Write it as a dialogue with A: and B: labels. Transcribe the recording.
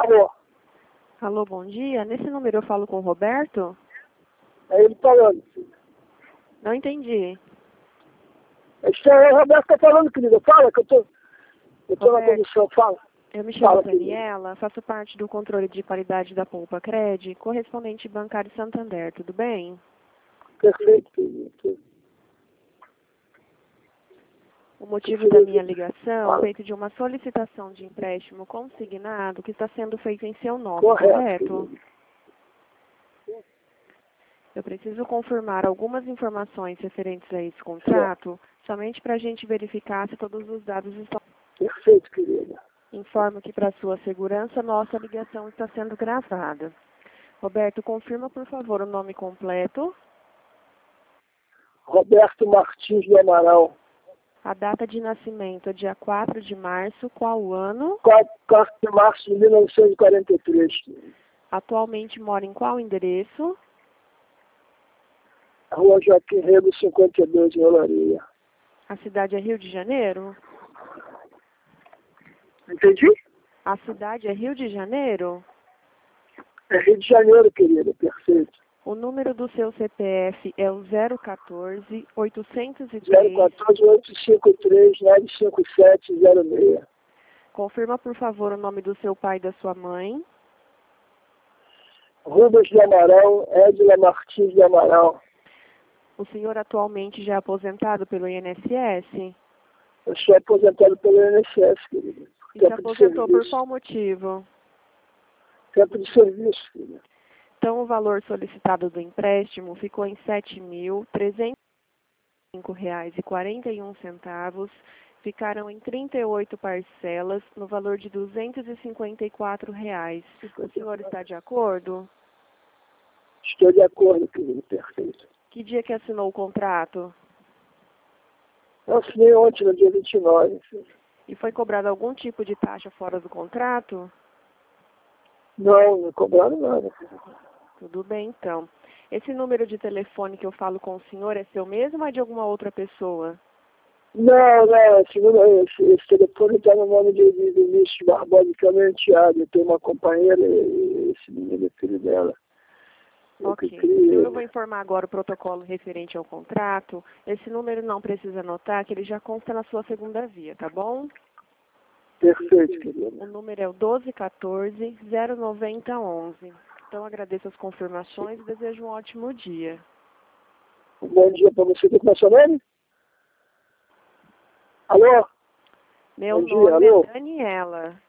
A: Alô?
B: Alô, bom dia. Nesse número eu falo com o Roberto?
A: É ele falando.
B: Não entendi.
A: Esse é o Roberto tá falando, querida. Fala que eu tô na
B: Roberto,
A: condição. Fala.
B: eu me chamo
A: Fala, querida.
B: Daniela, faço parte do controle de qualidade da Poupa Cred, correspondente bancário Santander, tudo bem?
A: Perfeito, querida.
B: O motivo da minha ligação é feito de uma solicitação de empréstimo consignado que está sendo feito em seu nome, correto?
A: Querida.
B: Eu preciso confirmar algumas informações referentes a esse contrato, somente para a gente verificar se todos os dados estão...
A: Perfeito, querida.
B: Informo que, para sua segurança, nossa ligação está sendo gravada. Roberto, confirma, por favor, o nome completo,
A: Roberto Martins do Amaral.
B: a data de nascimento é dia 4 de março, qual o ano?
A: 4 de março de 1943.
B: Atualmente mora em qual endereço?
A: Rua Joaquim Rego, 52, em Olaria.
B: A cidade é Rio de Janeiro?
A: Entendi?
B: A cidade é Rio de Janeiro?
A: É Rio de Janeiro, querida. Perfeito.
B: O número do seu CPF é o 014 803.
A: 014 853 95706.
B: Confirma, por favor, o nome do seu pai e da sua mãe.
A: Rubens de Amaral, Edila Martins de Amaral.
B: O senhor atualmente já é aposentado pelo INSS?
A: Eu sou aposentado pelo INSS, querida.
B: E se
A: Tempo de
B: aposentou por
A: serviço.
B: qual motivo?
A: Tempo de serviço, querida.
B: Então, o valor solicitado do empréstimo ficou em R$ 7.305,41. Ficaram em 38 parcelas, no valor de R$ 254. O senhor está de acordo?
A: Estou de acordo, querido. Perfeito.
B: Que dia que assinou o contrato?
A: Eu assinei ontem, no dia 29.
B: E foi cobrado algum tipo de taxa fora do contrato?
A: Não cobraram nada.
B: Tudo bem, então. Esse número de telefone que eu falo com o senhor é seu mesmo ou é de alguma outra pessoa?
A: Não, esse telefone está no nome de Vinícius Barbosa, que é meu enteado. Eu tenho uma companheira e esse menino é filho dela.
B: Ok. Então eu vou informar agora o protocolo referente ao contrato. Esse número não precisa anotar, que ele já consta na sua segunda via, tá bom?
A: Perfeito, querido.
B: O número é o 1214-09011. Então agradeço as confirmações e desejo um ótimo dia.
A: Um bom dia para você. Como é seu nome? Alô?
B: Meu
A: Bom dia,
B: nome
A: alô?
B: é Daniela.